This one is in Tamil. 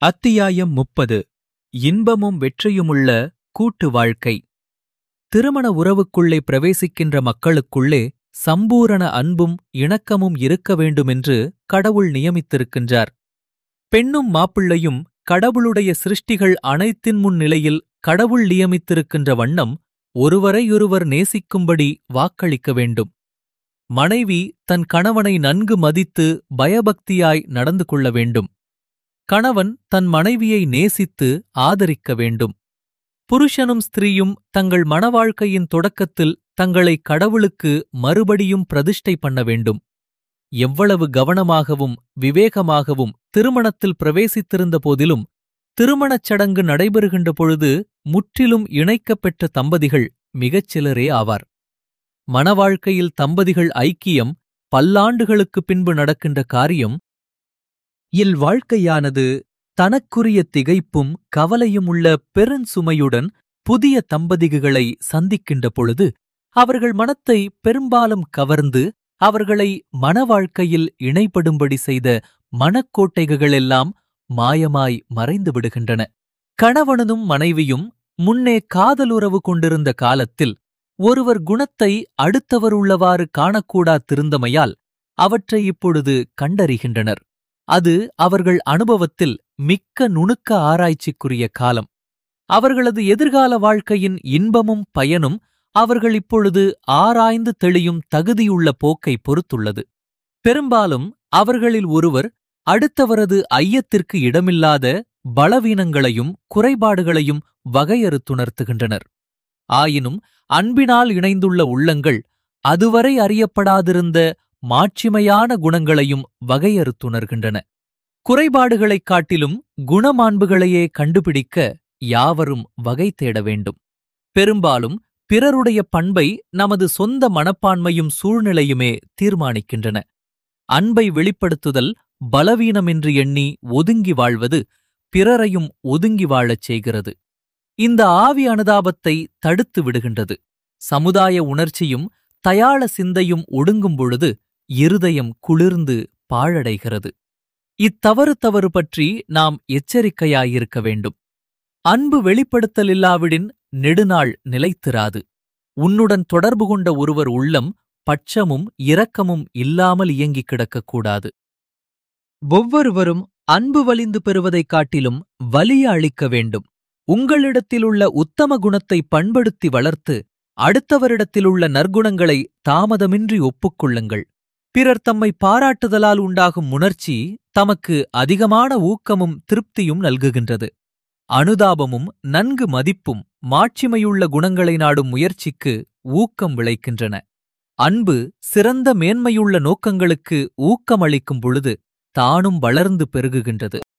அத்தியாயம் 30. இன்பமும் வெற்றியுமுள்ள கூட்டு வாழ்க்கை. திருமண உறவுக்குள்ளே பிரவேசிக்கின்ற மக்களுக்குள்ளே சம்பூரண அன்பும் இணக்கமும் இருக்க வேண்டுமென்று கடவுள் நியமித்திருக்கின்றார். பெண்ணும் மாப்பிள்ளையும் கடவுளுடைய சிருஷ்டிகள் அனைத்தின் முன் நிலையில் கடவுள் நியமித்திருக்கின்ற வண்ணம் ஒருவரையொருவர் நேசிக்கும்படி வாக்களிக்க வேண்டும். மனைவி தன் கணவனை நன்கு மதித்து பயபக்தியாய் நடந்து கொள்ள வேண்டும். கணவன் தன் மனைவியை நேசித்து ஆதரிக்க வேண்டும். புருஷனும் ஸ்திரீயும் தங்கள் மணவாழ்க்கையின் தொடக்கத்தில் தங்களை கடவுளுக்கு மறுபடியும் பிரதிஷ்டை பண்ண வேண்டும். எவ்வளவு கவனமாகவும் விவேகமாகவும் திருமணத்தில் பிரவேசித்திருந்த போதிலும் திருமணச் சடங்கு நடைபெறுகின்ற பொழுது முற்றிலும் இணைக்கப்பெற்ற தம்பதிகள் மிகச் சிலரே ஆவார். மணவாழ்க்கையில் தம்பதிகள் ஐக்கியம் பல்லாண்டுகளுக்குப் பின்பு நடக்கின்ற காரியம். இல்வாழ்க்கையானது தனக்குரிய திகைப்பும் கவலையும் உள்ள பெருஞ்சுமையுடன் புதிய தம்பதிகளை சந்திக்கின்ற பொழுது அவர்கள் மனத்தை பெரும்பாலும் கவர்ந்து அவர்களை மணவாழ்க்கையில் இணைப்படும்படி செய்த மனக்கோட்டைகளெல்லாம் மாயமாய் மறைந்து விடுகின்றன. கணவனும் மனைவியும் முன்னே காதலுறவு கொண்டிருந்த காலத்தில் ஒருவர் குணத்தை அடுத்தவர் உள்ளவாறு காணக்கூடாதிருந்தமையால் அவற்றை இப்பொழுது கண்டறிகின்றனர். அது அவர்கள் அனுபவத்தில் மிக்க நுணுக்க ஆராய்ச்சிக்குரிய காலம். அவர்களது எதிர்கால வாழ்க்கையின் இன்பமும் பயனும் அவர்கள் இப்பொழுது ஆராய்ந்து தெளியும் தகுதியுள்ள போக்கை பொறுத்துள்ளது. பெரும்பாலும் அவர்களில் ஒருவர் அடுத்தவரது ஐயத்திற்கு இடமில்லாத பலவீனங்களையும் குறைபாடுகளையும் வகையறுத்துணர்த்துகின்றனர். ஆயினும் அன்பினால் இணைந்துள்ள உள்ளங்கள் அதுவரை அறியப்படாதிருந்த மாட்சிமையான குணங்களையும் வகையறுத்துணர்கின்றன. குறைபாடுகளைக் காட்டிலும் குணமாண்புகளையே கண்டுபிடிக்க யாவரும் வகை தேட வேண்டும். பெரும்பாலும் பிறருடைய பண்பை நமது சொந்த மனப்பான்மையும் சூழ்நிலையுமே தீர்மானிக்கின்றன. அன்பை வெளிப்படுத்துதல் பலவீனமென்று எண்ணி ஒதுங்கி வாழ்வது பிறரையும் ஒதுங்கி வாழச் செய்கிறது. இந்த ஆவி அனுதாபத்தை தடுத்து விடுகின்றது. சமுதாய உணர்ச்சியும் தயாள சிந்தையும் ஒடுங்கும் பொழுது இருதயம் குளிர்ந்து பாழடைகிறது. இத்தவறு பற்றி நாம் எச்சரிக்கையாயிருக்க வேண்டும். அன்பு வெளிப்படுத்தலில்லாவிடின் நெடுநாள் நிலைத்திராது. உன்னுடன் தொடர்பு கொண்ட ஒருவர் உள்ளம் பட்சமும் இரக்கமும் இல்லாமல் இயங்கிக் கிடக்கக்கூடாது. ஒவ்வொருவரும் அன்பு வலிந்து பெறுவதைக் காட்டிலும் வலிய அளிக்க வேண்டும். உங்களிடத்திலுள்ள உத்தம குணத்தை பண்படுத்தி வளர்த்து அடுத்தவரிடத்திலுள்ள நற்குணங்களை தாமதமின்றி ஒப்புக்கொள்ளுங்கள். பிறர் தம்மை பாராட்டுதலால் உண்டாகும் உணர்ச்சி தமக்கு அதிகமான ஊக்கமும் திருப்தியும் நல்குகின்றது. அனுதாபமும் நன்கு மதிப்பும் மாட்சிமையுள்ள குணங்களை நாடும் முயற்சிக்கு ஊக்கம் விளைக்கின்றன. அன்பு சிறந்த மேன்மையுள்ள நோக்கங்களுக்கு ஊக்கமளிக்கும் பொழுது தானும் வளர்ந்து பெருகுகின்றது.